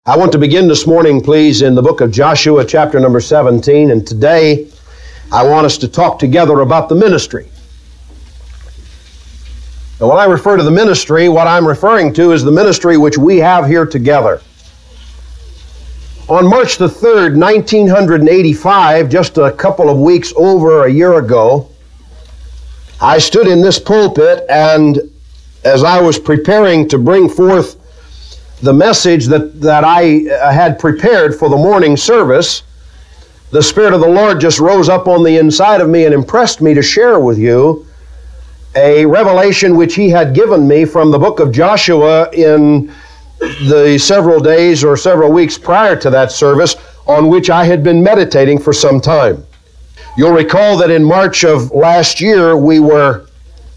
I want to begin this morning, please, in the book of Joshua, chapter number 17, and today I want us to talk together about the ministry. Now, when I refer to the ministry, what I'm referring to is the ministry which we have here together. On March the 3rd, 1985, just a couple of weeks over a year ago, I stood in this pulpit, and as I was preparing to bring forth the message that I had prepared for the morning service, the Spirit of the Lord just rose up on the inside of me and impressed me to share with you a revelation which He had given me from the book of Joshua in the several days or several weeks prior to that service, on which I had been meditating for some time. You'll recall that in March of last year we were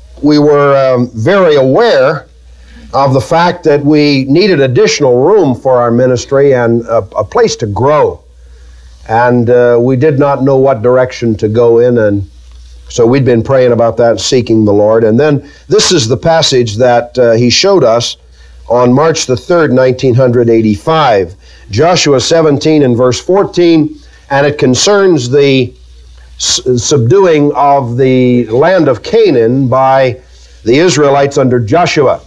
very aware of the fact that we needed additional room for our ministry and a place to grow. And we did not know what direction to go in, and so we'd been praying about that and seeking the Lord. And then this is the passage that He showed us on March the 3rd, 1985. Joshua 17 and verse 14, and it concerns the subduing of the land of Canaan by the Israelites under Joshua.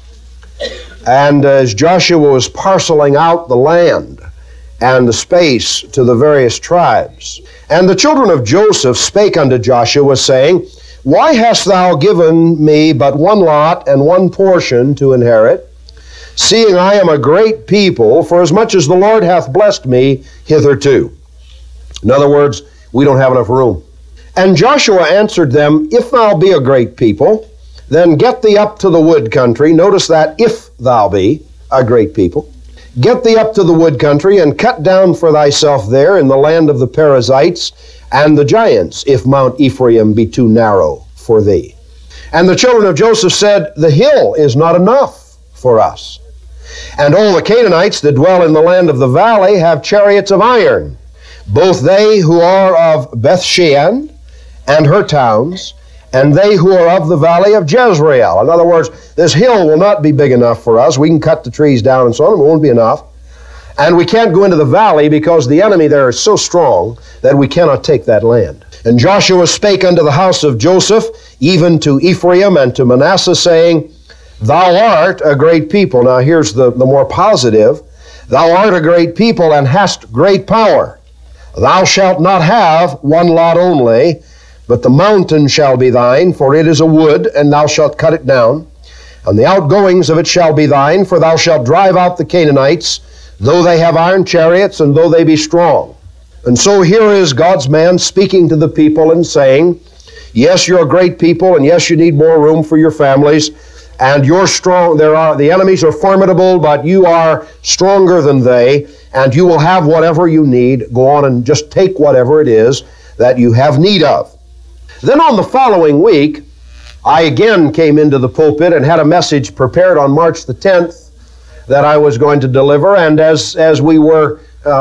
And as Joshua was parceling out the land and the space to the various tribes, and the children of Joseph spake unto Joshua, saying, Why hast thou given me but one lot and one portion to inherit, seeing I am a great people, for as much as the Lord hath blessed me hitherto? In other words, we don't have enough room. And Joshua answered them, If thou be a great people, then get thee up to the wood country. Notice that, if thou be a great people. Get thee up to the wood country, and cut down for thyself there in the land of the Perizzites and the giants, if Mount Ephraim be too narrow for thee. And the children of Joseph said, The hill is not enough for us. And all the Canaanites that dwell in the land of the valley have chariots of iron, both they who are of Bethshean and her towns, and they who are of the valley of Jezreel. In other words, this hill will not be big enough for us. We can cut the trees down and so on, but it won't be enough. And we can't go into the valley because the enemy there is so strong that we cannot take that land. And Joshua spake unto the house of Joseph, even to Ephraim and to Manasseh, saying, Thou art a great people. Now here's the more positive. Thou art a great people and hast great power. Thou shalt not have one lot only, but the mountain shall be thine, for it is a wood, and thou shalt cut it down. And the outgoings of it shall be thine, for thou shalt drive out the Canaanites, though they have iron chariots, and though they be strong. And so here is God's man speaking to the people and saying, yes, you're a great people, and yes, you need more room for your families, and you're strong. The enemies are formidable, but you are stronger than they, and you will have whatever you need. Go on and just take whatever it is that you have need of. Then on the following week, I again came into the pulpit and had a message prepared on March the 10th that I was going to deliver. And as we were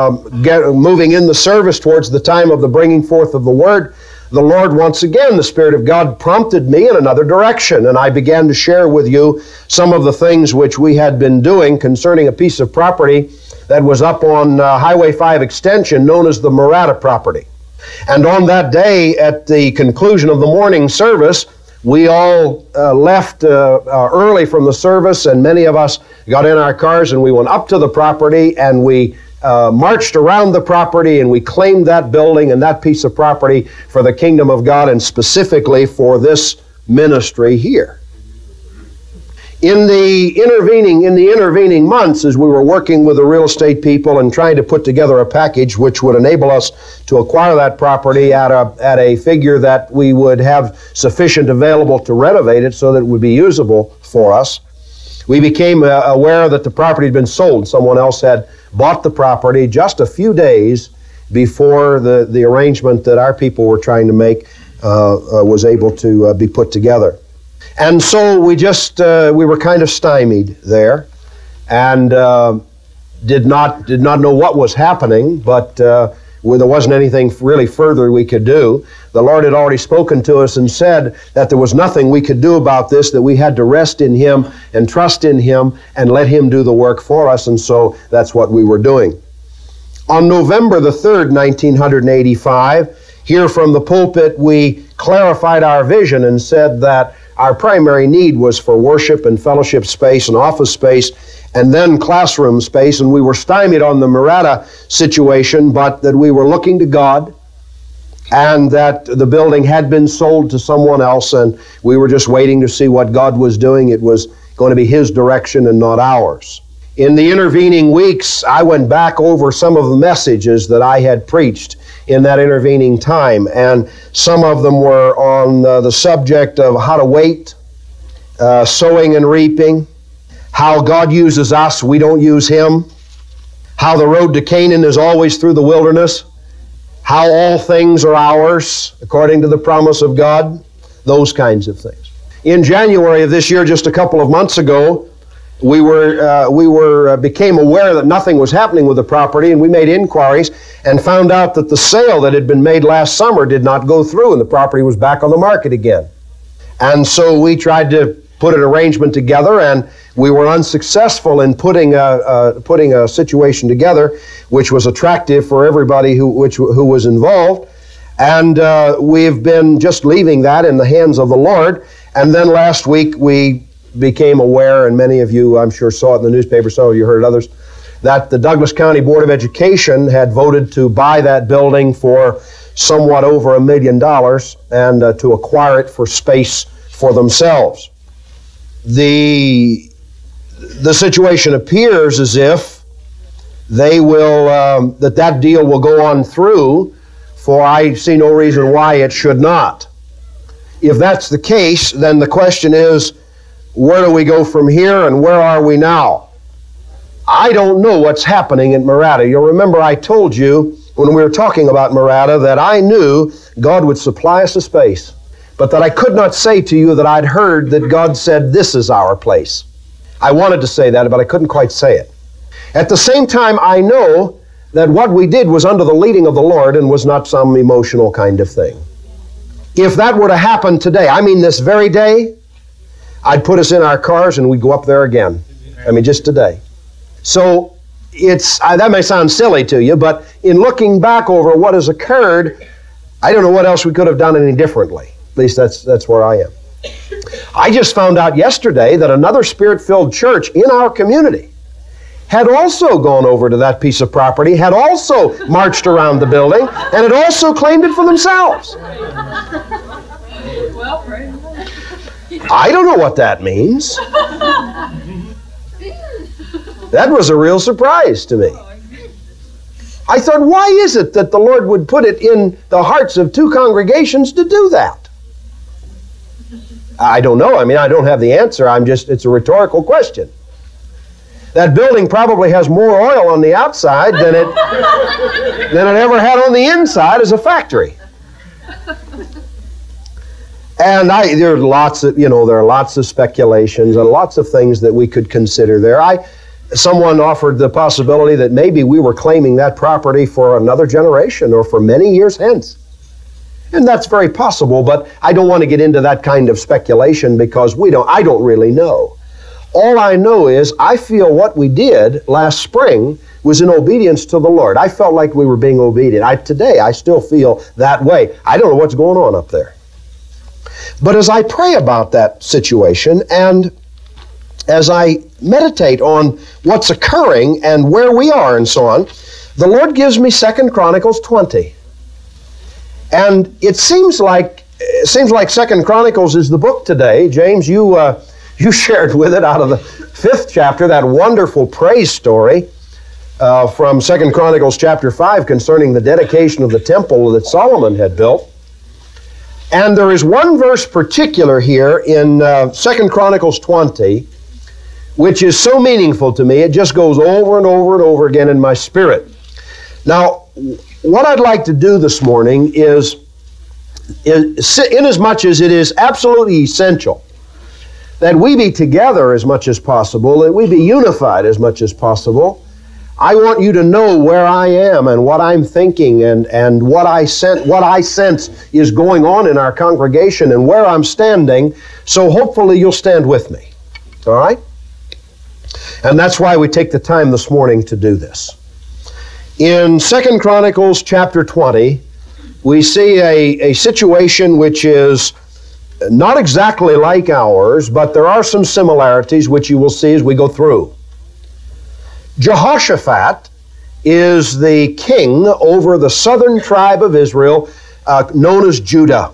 moving in the service towards the time of the bringing forth of the Word, the Lord, once again, the Spirit of God prompted me in another direction. And I began to share with you some of the things which we had been doing concerning a piece of property that was up on Highway 5 extension known as the Murata property. And on that day, at the conclusion of the morning service, we all left early from the service, and many of us got in our cars and we went up to the property, and we marched around the property, and we claimed that building and that piece of property for the kingdom of God, and specifically for this ministry here. In the intervening months, as we were working with the real estate people and trying to put together a package which would enable us to acquire that property at a figure that we would have sufficient available to renovate it so that it would be usable for us, we became aware that the property had been sold. Someone else had bought the property just a few days before the arrangement that our people were trying to make was able to be put together. And so we were kind of stymied there, and did not know what was happening, but there wasn't anything really further we could do. The Lord had already spoken to us and said that there was nothing we could do about this, that we had to rest in Him and trust in Him and let Him do the work for us, and so that's what we were doing. On November the 3rd, 1985, here from the pulpit, we clarified our vision and said that our primary need was for worship and fellowship space and office space and then classroom space, and we were stymied on the Murata situation, but that we were looking to God and that the building had been sold to someone else, and we were just waiting to see what God was doing. It was going to be His direction and not ours. In the intervening weeks, I went back over some of the messages that I had preached in that intervening time, and some of them were on the subject of how to wait, sowing and reaping, how God uses us, we don't use Him, how the road to Canaan is always through the wilderness, how all things are ours according to the promise of God, those kinds of things. In January of this year, just a couple of months ago, we became aware that nothing was happening with the property, and we made inquiries and found out that the sale that had been made last summer did not go through, and the property was back on the market again. And so we tried to put an arrangement together, and we were unsuccessful in putting a situation together which was attractive for everybody who was involved. And we've been just leaving that in the hands of the Lord. And then last week we became aware, and many of you, I'm sure, saw it in the newspaper, some of you heard others, that the Douglas County Board of Education had voted to buy that building for somewhat over $1 million and to acquire it for space for themselves. The situation appears as if they will, that deal will go on through, for I see no reason why it should not. If that's the case, then the question is, where do we go from here and where are we now? I don't know what's happening at Murata. You'll remember I told you when we were talking about Murata that I knew God would supply us a space, but that I could not say to you that I'd heard that God said, this is our place. I wanted to say that, but I couldn't quite say it. At the same time, I know that what we did was under the leading of the Lord and was not some emotional kind of thing. If that were to happen today, I mean this very day, I'd put us in our cars and we'd go up there again. I mean, just today. So that may sound silly to you, but in looking back over what has occurred, I don't know what else we could have done any differently. At least that's where I am. I just found out yesterday that another Spirit-filled church in our community had also gone over to that piece of property, had also marched around the building, and had also claimed it for themselves. I don't know what that means. That was a real surprise to me. I thought, why is it that the Lord would put it in the hearts of two congregations to do that? I don't know. I mean, I don't have the answer. It's a rhetorical question. That building probably has more oil on the outside than it ever had on the inside as a factory. And there are lots of speculations and lots of things that we could consider there. Someone offered the possibility that maybe we were claiming that property for another generation or for many years hence. And that's very possible, but I don't want to get into that kind of speculation because I don't really know. All I know is I feel what we did last spring was in obedience to the Lord. I felt like we were being obedient. Today I still feel that way. I don't know what's going on up there. But as I pray about that situation and as I meditate on what's occurring and where we are and so on, the Lord gives me 2 Chronicles 20. And it seems like 2 Chronicles is the book today. James, you shared with it out of the 5th chapter that wonderful praise story from 2 Chronicles chapter 5 concerning the dedication of the temple that Solomon had built. And there is one verse particular here in 2 Chronicles 20 which is so meaningful to me, it just goes over and over and over again in my spirit. Now, what I'd like to do this morning is inasmuch as it is absolutely essential that we be together as much as possible, that we be unified as much as possible, I want you to know where I am and what I'm thinking and what I sense is going on in our congregation and where I'm standing, so hopefully you'll stand with me. All right? And that's why we take the time this morning to do this. In 2 Chronicles chapter 20, we see a situation which is not exactly like ours, but there are some similarities which you will see as we go through. Jehoshaphat is the king over the southern tribe of Israel, known as Judah.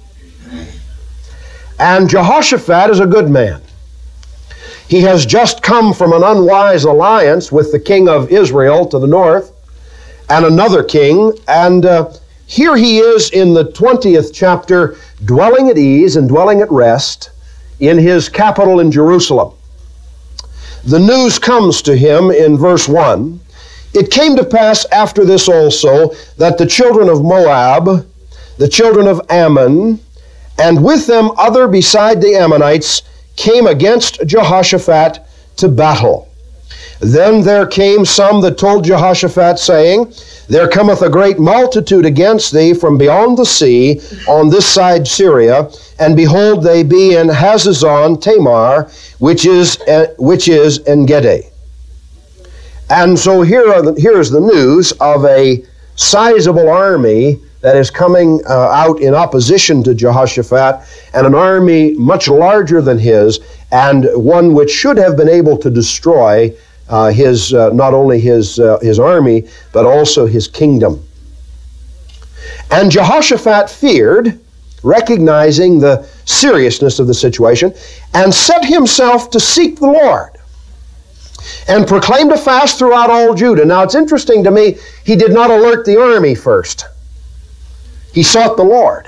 And Jehoshaphat is a good man. He has just come from an unwise alliance with the king of Israel to the north and another king, and here he is in the 20th chapter, dwelling at ease and dwelling at rest in his capital in Jerusalem. The news comes to him in verse 1. It came to pass after this also that the children of Moab, the children of Ammon, and with them other beside the Ammonites, came against Jehoshaphat to battle. Then there came some that told Jehoshaphat, saying, There cometh a great multitude against thee from beyond the sea on this side Syria, and behold, they be in Hazazon Tamar, which is En-gedi. And so here is the news of a sizable army that is coming out in opposition to Jehoshaphat, and an army much larger than his, and one which should have been able to destroy not only his army, but also his kingdom. And Jehoshaphat feared, recognizing the seriousness of the situation, and set himself to seek the Lord, and proclaimed a fast throughout all Judah. Now it's interesting to me, he did not alert the army first. He sought the Lord.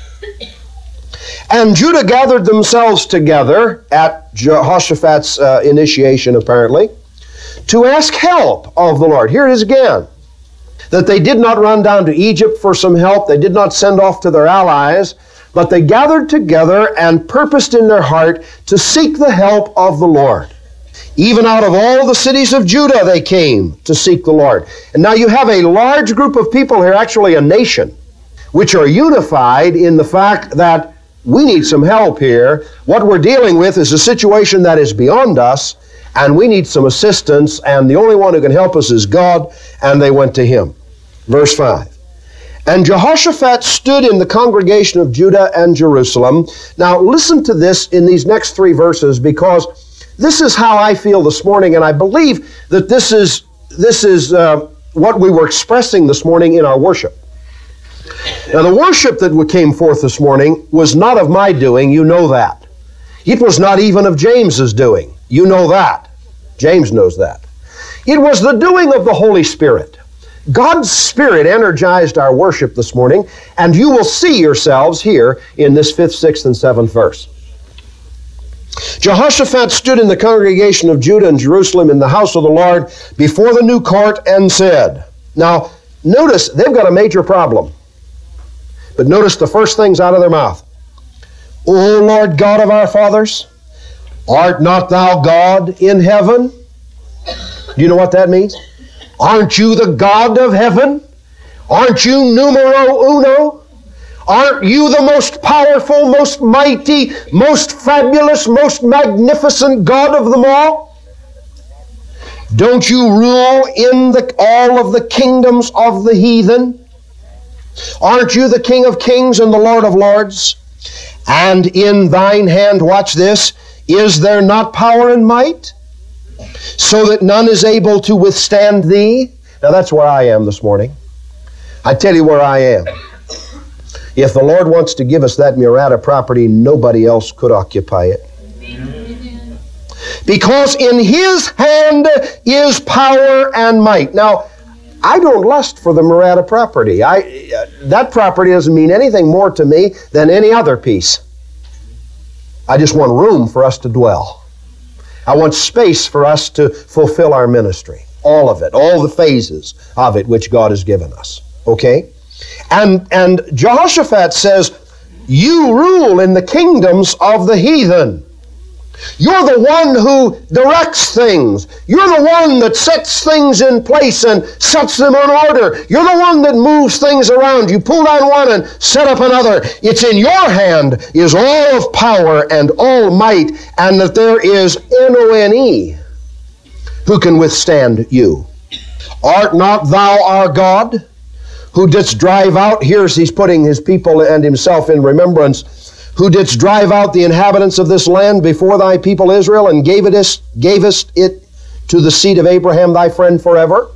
And Judah gathered themselves together at Jehoshaphat's initiation, apparently, to ask help of the Lord. Here it is again, that they did not run down to Egypt for some help. They did not send off to their allies, but they gathered together and purposed in their heart to seek the help of the Lord. Even out of all the cities of Judah they came to seek the Lord. And now you have a large group of people here, actually a nation, which are unified in the fact that we need some help here. What we're dealing with is a situation that is beyond us, and we need some assistance, and the only one who can help us is God, and they went to him. Verse 5. And Jehoshaphat stood in the congregation of Judah and Jerusalem. Now listen to this in these next 3 verses, because this is how I feel this morning, and I believe that this is what we were expressing this morning in our worship. Now the worship that came forth this morning was not of my doing, you know that. It was not even of James's doing. You know that. James knows that. It was the doing of the Holy Spirit. God's Spirit energized our worship this morning, and you will see yourselves here in this 5th, 6th, and 7th verse. Jehoshaphat stood in the congregation of Judah and Jerusalem in the house of the Lord before the new court and said, now notice they've got a major problem. But notice the first things out of their mouth. O Lord God of our fathers, art not thou God in heaven? Do you know what that means? Aren't you the God of heaven? Aren't you numero uno? Aren't you the most powerful, most mighty, most fabulous, most magnificent God of them all? Don't you rule in all of the kingdoms of the heathen? Aren't you the King of kings and the Lord of lords? And in thine hand, watch this, is there not power and might, so that none is able to withstand thee? Now that's where I am this morning. I tell you where I am. If the Lord wants to give us that Murata property, nobody else could occupy it. Amen. Because in his hand is power and might. Now, I don't lust for the Murata property. That property doesn't mean anything more to me than any other piece. I just want room for us to dwell. I want space for us to fulfill our ministry. All of it, all the phases of it which God has given us. Okay? And Jehoshaphat says, you rule in the kingdoms of the heathen. You're the one who directs things. You're the one that sets things in place and sets them in order. You're the one that moves things around. You pull down one and set up another. It's in your hand is all of power and all might, and that there is N-O-N-E who can withstand you. Art not thou our God, who didst drive out, he's putting his people and himself in remembrance, who didst drive out the inhabitants of this land before thy people Israel, and gavest it to the seed of Abraham thy friend forever?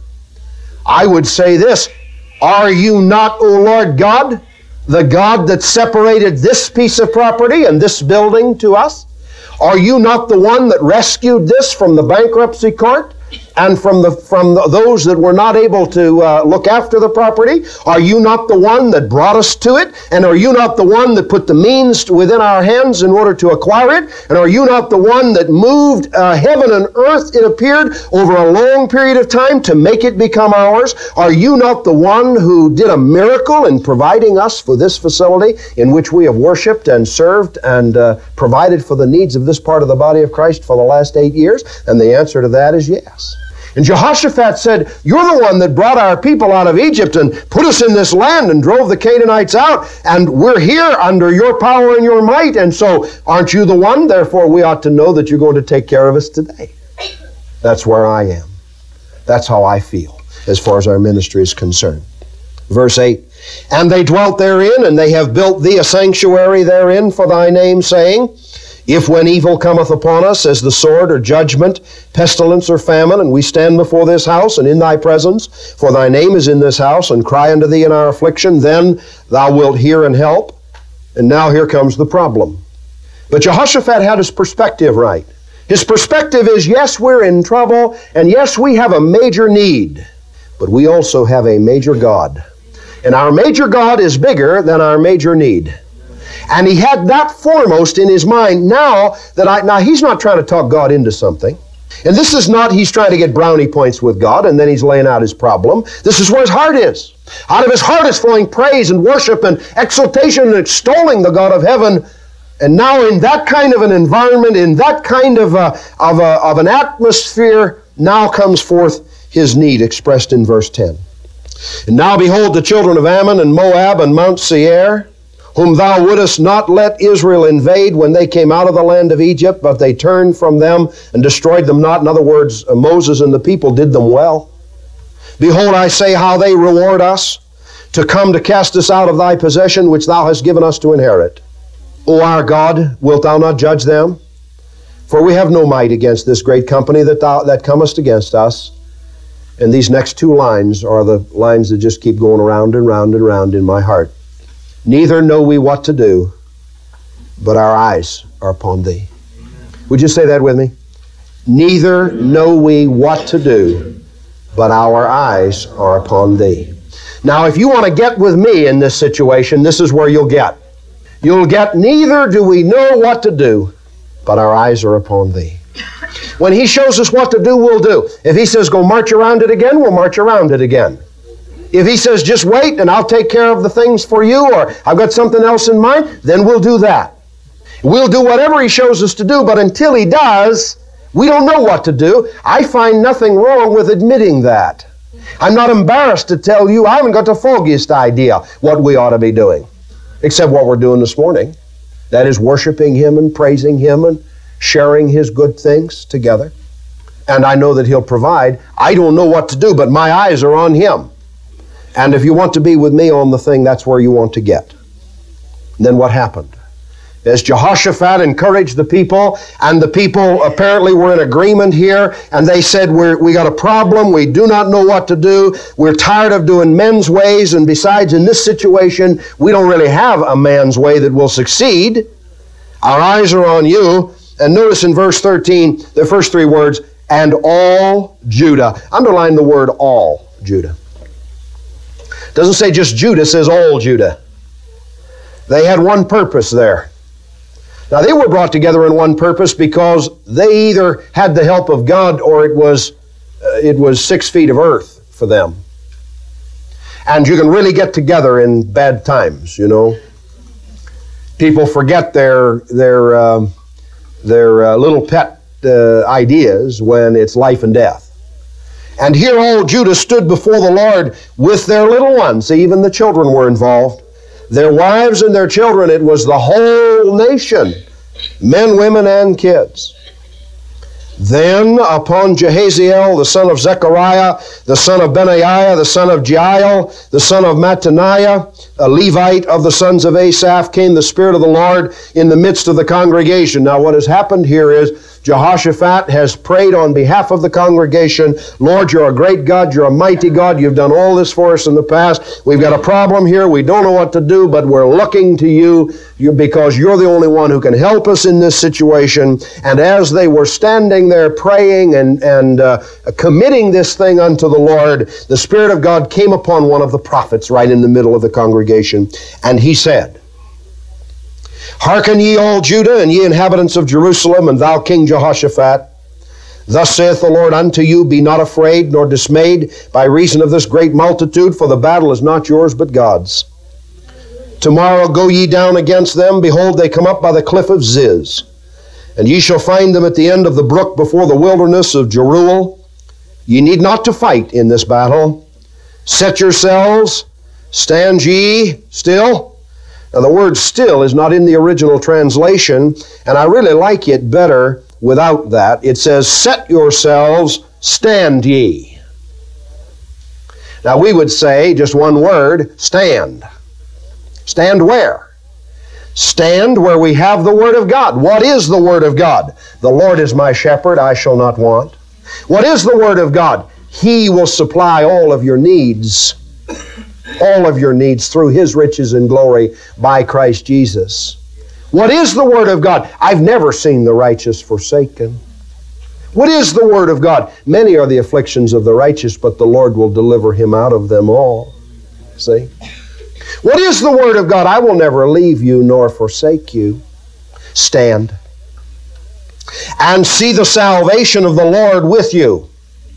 I would say this, are you not, O Lord God, the God that separated this piece of property and this building to us? Are you not the one that rescued this from the bankruptcy court and from those that were not able to look after the property? Are you not the one that brought us to it? And are you not the one that put the means within our hands in order to acquire it? And are you not the one that moved heaven and earth, it appeared, over a long period of time to make it become ours? Are you not the one who did a miracle in providing us for this facility in which we have worshiped and served and provided for the needs of this part of the body of Christ for the last 8 years? And the answer to that is yes. And Jehoshaphat said, you're the one that brought our people out of Egypt and put us in this land and drove the Canaanites out, and we're here under your power and your might, and so aren't you the one? Therefore we ought to know that you're going to take care of us today. That's where I am. That's how I feel as far as our ministry is concerned. Verse 8, and they dwelt therein, and they have built thee a sanctuary therein for thy name, saying, if when evil cometh upon us, as the sword or judgment, pestilence or famine, and we stand before this house and in thy presence, for thy name is in this house, and cry unto thee in our affliction, then thou wilt hear and help. And now here comes the problem. But Jehoshaphat had his perspective right. His perspective is, yes, we're in trouble, and yes, we have a major need, but we also have a major God. And our major God is bigger than our major need. And he had that foremost in his mind now he's not trying to talk God into something. And this is not he's trying to get brownie points with God and then he's laying out his problem. This is where his heart is. Out of his heart is flowing praise and worship and exaltation and extolling the God of heaven. And now in that kind of an environment, in that kind of an atmosphere, now comes forth his need expressed in verse 10. And now behold, the children of Ammon and Moab and Mount Seir, whom thou wouldest not let Israel invade when they came out of the land of Egypt, but they turned from them and destroyed them not. In other words, Moses and the people did them well. Behold, I say how they reward us to come to cast us out of thy possession, which thou hast given us to inherit. O our God, wilt thou not judge them? For we have no might against this great company that comest against us. And these next two lines are the lines that just keep going around and round and round in my heart. Neither know we what to do, but our eyes are upon thee. Would you say that with me? Neither know we what to do, but our eyes are upon thee. Now, if you want to get with me in this situation, this is where you'll get. You'll get, neither do we know what to do, but our eyes are upon thee. When he shows us what to do, we'll do. If he says, go march around it again, we'll march around it again. If he says, just wait and I'll take care of the things for you, or I've got something else in mind, then we'll do that. We'll do whatever he shows us to do, but until he does, we don't know what to do. I find nothing wrong with admitting that. I'm not embarrassed to tell you I haven't got the foggiest idea what we ought to be doing, except what we're doing this morning. That is worshiping him and praising him and sharing his good things together. And I know that he'll provide. I don't know what to do, but my eyes are on him. And if you want to be with me on the thing, that's where you want to get. And then what happened? As Jehoshaphat encouraged the people, and the people apparently were in agreement here, and they said, we got a problem, we do not know what to do, we're tired of doing men's ways, and besides, in this situation, we don't really have a man's way that will succeed. Our eyes are on you. And notice in verse 13, the first three words, and all Judah. Underline the word all Judah. Doesn't say just Judah, it says all Judah. They had one purpose there. Now they were brought together in one purpose because they either had the help of God or it was 6 feet of earth for them. And you can really get together in bad times, you know. People forget their little pet ideas when it's life and death. And here all Judah stood before the Lord with their little ones. Even the children were involved. Their wives and their children. It was the whole nation, men, women, and kids. Then upon Jehaziel, the son of Zechariah, the son of Benaiah, the son of Jael, the son of Mattaniah, a Levite of the sons of Asaph, came the Spirit of the Lord in the midst of the congregation. Now what has happened here is Jehoshaphat has prayed on behalf of the congregation. Lord, you're a great God. You're a mighty God. You've done all this for us in the past. We've got a problem here. We don't know what to do, but we're looking to you because you're the only one who can help us in this situation. And as they were standing there praying and committing this thing unto the Lord, the Spirit of God came upon one of the prophets right in the middle of the congregation, and he said, Hearken ye all Judah, and ye inhabitants of Jerusalem, and thou King Jehoshaphat. Thus saith the Lord unto you, Be not afraid nor dismayed by reason of this great multitude, for the battle is not yours but God's. Tomorrow go ye down against them. Behold, they come up by the cliff of Ziz. And ye shall find them at the end of the brook before the wilderness of Jeruel. Ye need not to fight in this battle. Set yourselves, stand ye still. Now the word still is not in the original translation, and I really like it better without that. It says, set yourselves, stand ye. Now we would say, just one word, stand. Stand where? Stand where we have the Word of God. What is the Word of God? The Lord is my shepherd, I shall not want. What is the Word of God? He will supply all of your needs. All of your needs through His riches and glory by Christ Jesus. What is the Word of God? I've never seen the righteous forsaken. What is the Word of God? Many are the afflictions of the righteous, but the Lord will deliver him out of them all. See? What is the Word of God? I will never leave you nor forsake you. Stand and see the salvation of the Lord with you.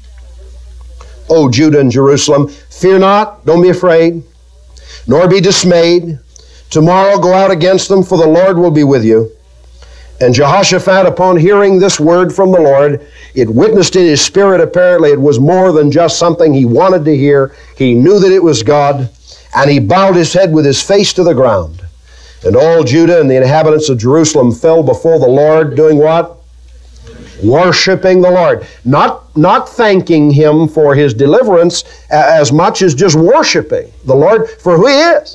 O Judah and Jerusalem, fear not, don't be afraid, nor be dismayed. Tomorrow go out against them, for the Lord will be with you. And Jehoshaphat, upon hearing this word from the Lord, it witnessed in his spirit, apparently it was more than just something he wanted to hear. He knew that it was God, and he bowed his head with his face to the ground. And all Judah and the inhabitants of Jerusalem fell before the Lord, doing what? Worshiping the Lord. Not thanking Him for His deliverance as much as just worshiping the Lord for who He is.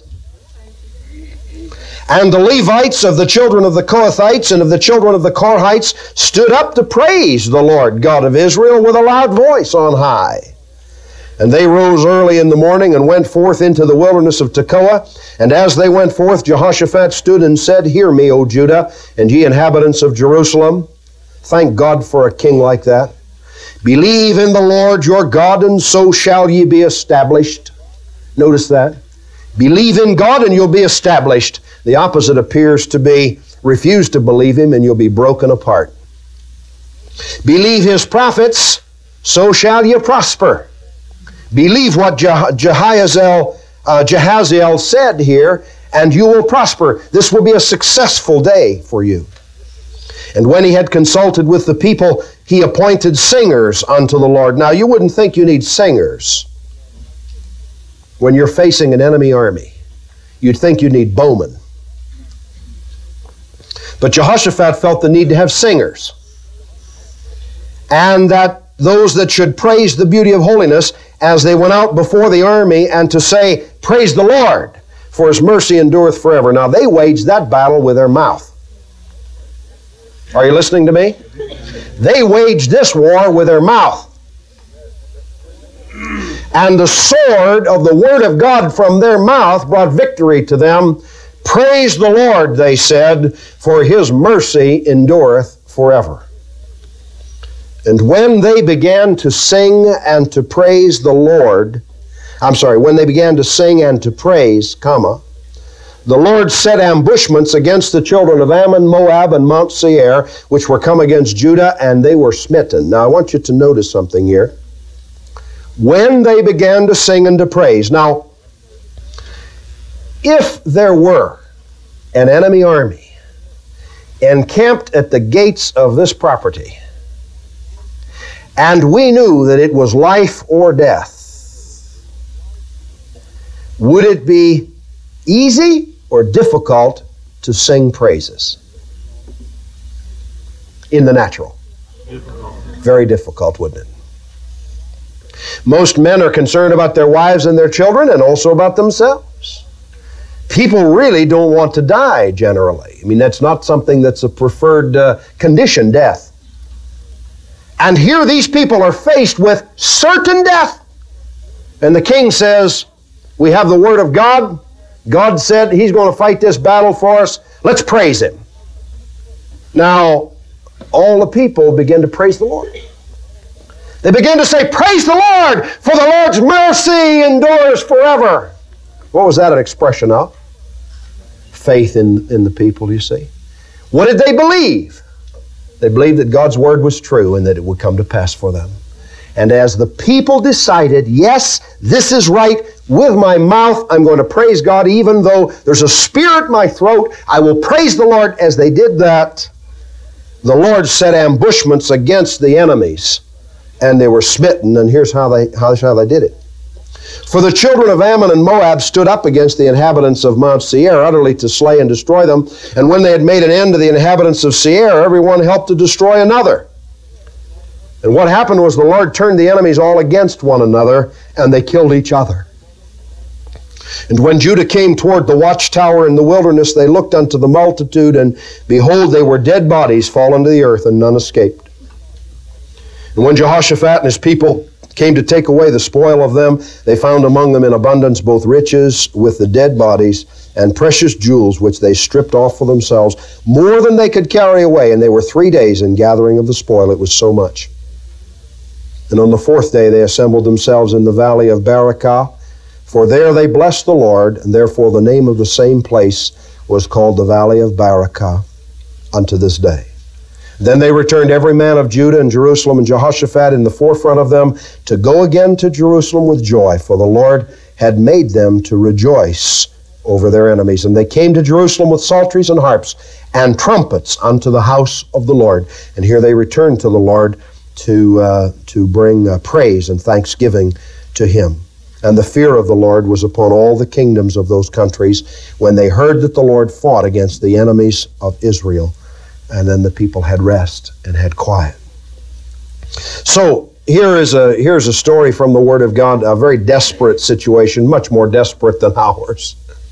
And the Levites of the children of the Kohathites and of the children of the Korhites stood up to praise the Lord God of Israel with a loud voice on high. And they rose early in the morning and went forth into the wilderness of Tekoa. And as they went forth, Jehoshaphat stood and said, Hear me, O Judah, and ye inhabitants of Jerusalem. Thank God for a king like that. Believe in the Lord your God, and so shall ye be established. Notice that. Believe in God and you'll be established. The opposite appears to be refuse to believe Him and you'll be broken apart. Believe His prophets, so shall ye prosper. Believe what Jehaziel said here, and you will prosper. This will be a successful day for you. And when he had consulted with the people, he appointed singers unto the Lord. Now, you wouldn't think you need singers when you're facing an enemy army. You'd think you need bowmen. But Jehoshaphat felt the need to have singers. And that those that should praise the beauty of holiness as they went out before the army and to say, Praise the Lord, for His mercy endureth forever. Now, they waged that battle with their mouth. Are you listening to me? They waged this war with their mouth. And the sword of the Word of God from their mouth brought victory to them. Praise the Lord, they said, for His mercy endureth forever. And when they began to sing and to praise the Lord, when they began to sing and to praise, the Lord set ambushments against the children of Ammon, Moab, and Mount Seir, which were come against Judah, and they were smitten. Now, I want you to notice something here. When they began to sing and to praise. Now, if there were an enemy army, encamped at the gates of this property, and we knew that it was life or death, would it be easy or difficult to sing praises? In the natural. Very difficult, wouldn't it? Most men are concerned about their wives and their children and also about themselves. People really don't want to die generally. I mean, that's not something that's a preferred condition, death. And here these people are faced with certain death. And the king says, we have the word of God. God said he's going to fight this battle for us. Let's praise him. Now, all the people begin to praise the Lord. They begin to say, praise the Lord, for the Lord's mercy endures forever. What was that an expression of? Faith in the people, you see. What did they believe? They believed that God's word was true and that it would come to pass for them. And as the people decided, yes, this is right, with my mouth I'm going to praise God, even though there's a spear at my throat, I will praise the Lord. As they did that, the Lord set ambushments against the enemies, and they were smitten, and here's how they did it. For the children of Ammon and Moab stood up against the inhabitants of Mount Seir, utterly to slay and destroy them. And when they had made an end to the inhabitants of Seir, everyone helped to destroy another. And what happened was the Lord turned the enemies all against one another, and they killed each other. And when Judah came toward the watchtower in the wilderness, they looked unto the multitude, and behold, they were dead bodies fallen to the earth, and none escaped. And when Jehoshaphat and his people came to take away the spoil of them, they found among them in abundance both riches with the dead bodies and precious jewels, which they stripped off for themselves, more than they could carry away. And they were 3 days in gathering of the spoil. It was so much. And on the 4th day they assembled themselves in the valley of Barakah, for there they blessed the Lord, and therefore the name of the same place was called the valley of Barakah unto this day. Then they returned every man of Judah and Jerusalem, and Jehoshaphat in the forefront of them, to go again to Jerusalem with joy, for the Lord had made them to rejoice over their enemies. And they came to Jerusalem with psalteries and harps and trumpets unto the house of the Lord. And here they returned to the Lord to bring praise and thanksgiving to him. And the fear of the Lord was upon all the kingdoms of those countries when they heard that the Lord fought against the enemies of Israel. And then the people had rest and had quiet. So here's a story from the Word of God, a very desperate situation, much more desperate than ours.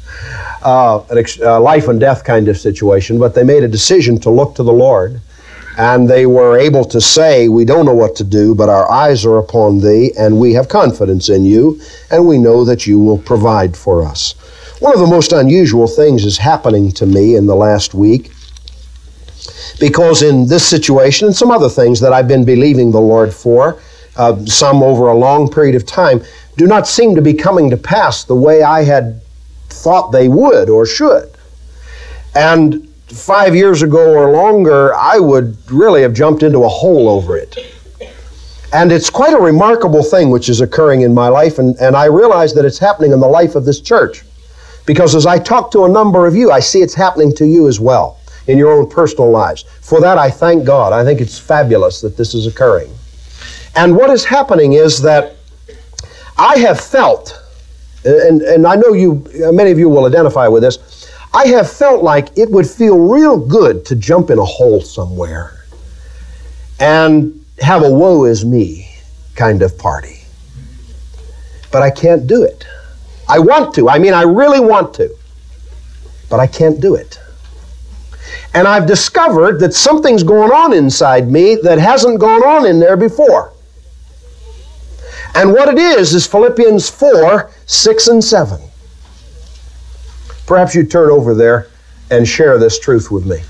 A life and death kind of situation, but they made a decision to look to the Lord. And they were able to say, we don't know what to do, but our eyes are upon thee, and we have confidence in you, and we know that you will provide for us. One of the most unusual things is happening to me in the last week, because in this situation and some other things that I've been believing the Lord for, some over a long period of time, do not seem to be coming to pass the way I had thought they would or should. And 5 years ago or longer, I would really have jumped into a hole over it. And it's quite a remarkable thing which is occurring in my life, and I realize that it's happening in the life of this church. Because as I talk to a number of you, I see it's happening to you as well, in your own personal lives. For that, I thank God. I think it's fabulous that this is occurring. And what is happening is that I have felt, and I know many of you will identify with this, I have felt like it would feel real good to jump in a hole somewhere and have a woe is me kind of party. But I can't do it. I want to. I mean, I really want to. But I can't do it. And I've discovered that something's going on inside me that hasn't gone on in there before. And what it is Philippians 4, 6 and 7. Perhaps you turn over there and share this truth with me.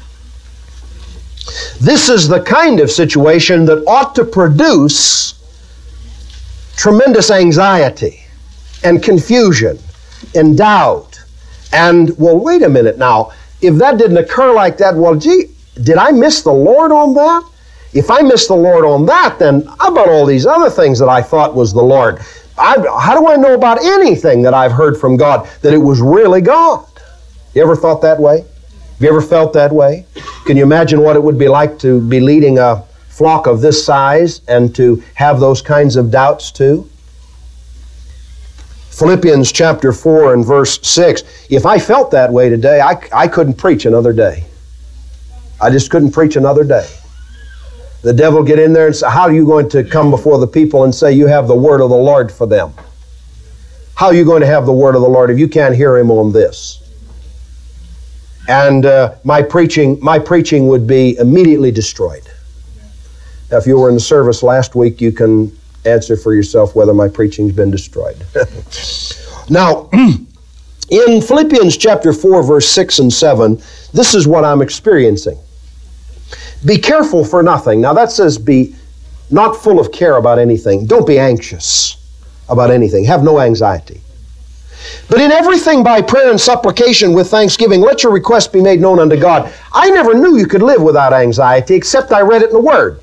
This is the kind of situation that ought to produce tremendous anxiety and confusion and doubt. And, well, wait a minute now. If that didn't occur like that, well, gee, did I miss the Lord on that? If I missed the Lord on that, then how about all these other things that I thought was the Lord? How do I know about anything that I've heard from God that it was really God? You ever thought that way? Have you ever felt that way? Can you imagine what it would be like to be leading a flock of this size and to have those kinds of doubts too? Philippians chapter 4 and verse 6. If I felt that way today, I couldn't preach another day. I just couldn't preach another day. The devil get in there and say, how are you going to come before the people and say you have the word of the Lord for them? How are you going to have the word of the Lord if you can't hear him on this? And my preaching would be immediately destroyed. Now, if you were in the service last week, you can answer for yourself whether my preaching's been destroyed. Now, in Philippians chapter 4, verse 6 and 7, this is what I'm experiencing. Be careful for nothing. Now that says be not full of care about anything. Don't be anxious about anything. Have no anxiety. But in everything by prayer and supplication with thanksgiving, let your requests be made known unto God. I never knew you could live without anxiety, except I read it in the Word.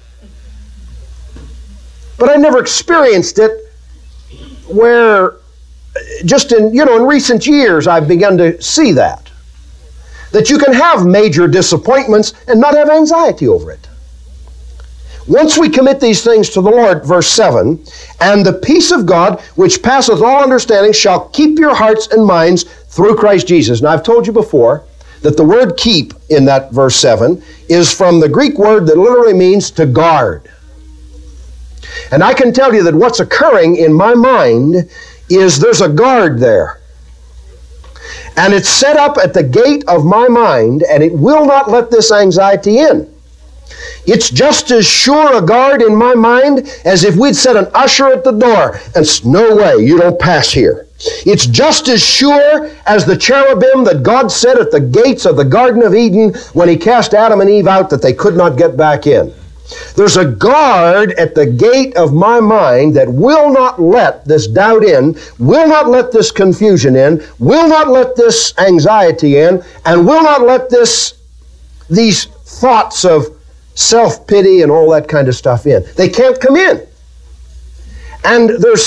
But I never experienced it where just in recent years I've begun to see that you can have major disappointments and not have anxiety over it. Once we commit these things to the Lord, verse 7, and the peace of God, which passeth all understanding, shall keep your hearts and minds through Christ Jesus. Now, I've told you before that the word keep in that verse 7 is from the Greek word that literally means to guard. And I can tell you that what's occurring in my mind is there's a guard there. And it's set up at the gate of my mind, and it will not let this anxiety in. It's just as sure a guard in my mind as if we'd set an usher at the door and no way, you don't pass here. It's just as sure as the cherubim that God set at the gates of the Garden of Eden when He cast Adam and Eve out that they could not get back in. There's a guard at the gate of my mind that will not let this doubt in, will not let this confusion in, will not let this anxiety in, and will not let these thoughts of self-pity and all that kind of stuff in. They can't come in. And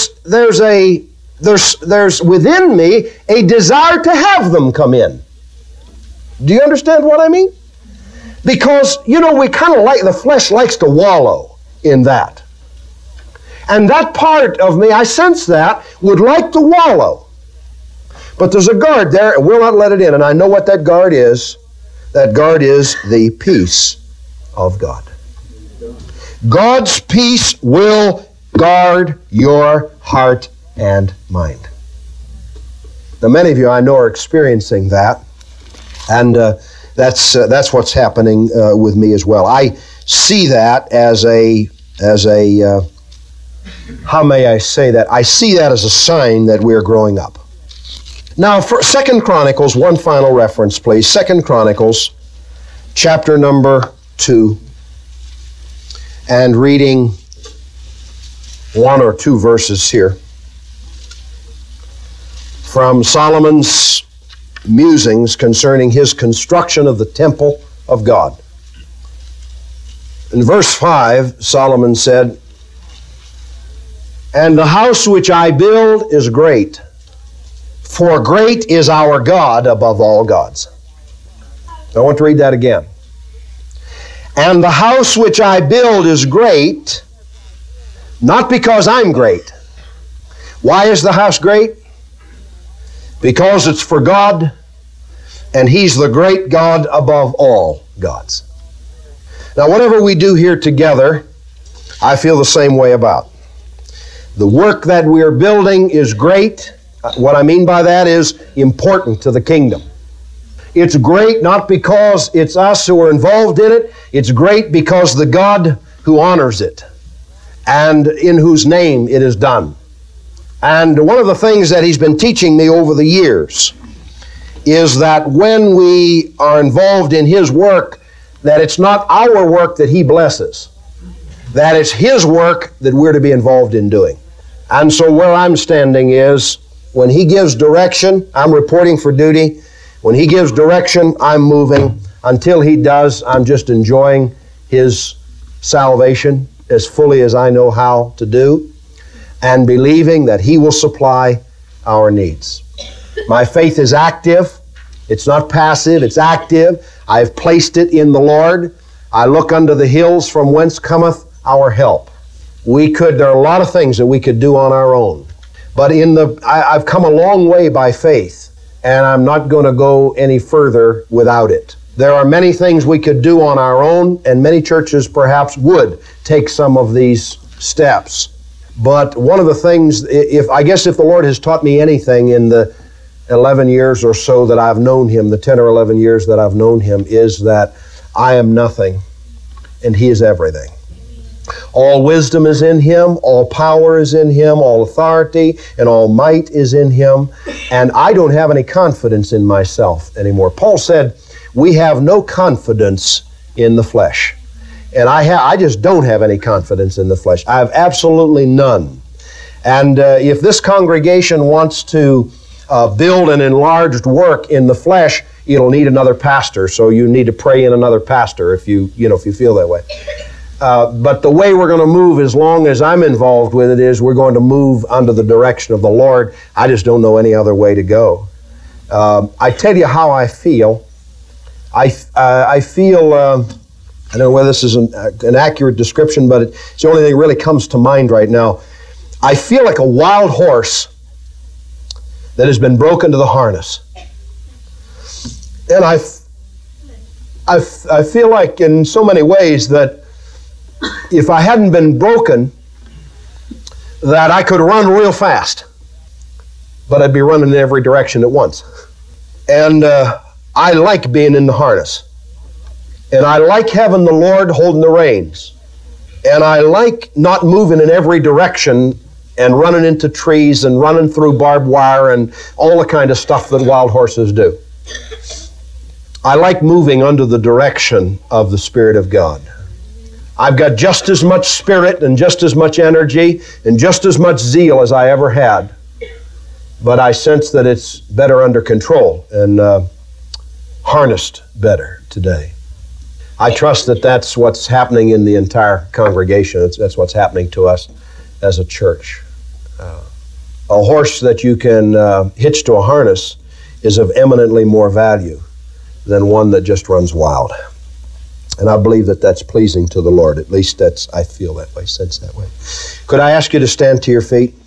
there's within me a desire to have them come in. Do you understand what I mean? Because, we kind of the flesh likes to wallow in that. And that part of me, I sense that, would like to wallow. But there's a guard there, and will not let it in. And I know what that guard is. That guard is the peace of God. God's peace will guard your heart and mind. Now, many of you I know are experiencing that. And that's what's happening with me as well. I see that as a how may I say that? I see that as a sign that we're growing up. Now, for 2 Chronicles, one final reference, please. 2 Chronicles, chapter number 2, and reading 1 or 2 verses here from Solomon's musings concerning his construction of the temple of God. In verse 5, Solomon said, "And the house which I build is great, for great is our God above all gods." I want to read that again. "And the house which I build is great, not because I'm great." Why is the house great? Because it's for God, and He's the great God above all gods. Now, whatever we do here together, I feel the same way about. The work that we are building is great. What I mean by that is important to the kingdom. It's great not because it's us who are involved in it. It's great because the God who honors it and in whose name it is done. And one of the things that He's been teaching me over the years is that when we are involved in His work, that it's not our work that He blesses, that it's His work that we're to be involved in doing. And so where I'm standing is, when He gives direction, I'm reporting for duty. When He gives direction, I'm moving. Until He does, I'm just enjoying His salvation as fully as I know how to do, and believing that He will supply our needs. My faith is active. It's not passive, it's active. I've placed it in the Lord. I look unto the hills from whence cometh our help. There are a lot of things that we could do on our own. But I've come a long way by faith, and I'm not going to go any further without it. There are many things we could do on our own, and many churches perhaps would take some of these steps. But one of the things, if the Lord has taught me anything in the 11 years or so that I've known Him, the 10 or 11 years that I've known Him, is that I am nothing, and He is everything. All wisdom is in Him, all power is in Him, all authority and all might is in Him, and I don't have any confidence in myself anymore. Paul said, we have no confidence in the flesh. And I just don't have any confidence in the flesh. I have absolutely none. And if this congregation wants to build an enlarged work in the flesh, it'll need another pastor. So you need to pray in another pastor if you feel that way. But the way we're going to move, as long as I'm involved with it, is we're going to move under the direction of the Lord. I just don't know any other way to go. I tell you how I feel. I feel, I don't know whether this is an accurate description, but it's the only thing that really comes to mind right now. I feel like a wild horse that has been broken to the harness. And I feel like in so many ways that if I hadn't been broken, that I could run real fast, but I'd be running in every direction at once. And I like being in the harness. And I like having the Lord holding the reins. And I like not moving in every direction and running into trees and running through barbed wire and all the kind of stuff that wild horses do. I like moving under the direction of the Spirit of God. I've got just as much spirit and just as much energy and just as much zeal as I ever had. But I sense that it's better under control and harnessed better today. I trust that that's what's happening in the entire congregation. That's what's happening to us as a church. A horse that you can hitch to a harness is of eminently more value than one that just runs wild. And I believe that that's pleasing to the Lord. At least I feel that way, sense that way. Could I ask you to stand to your feet?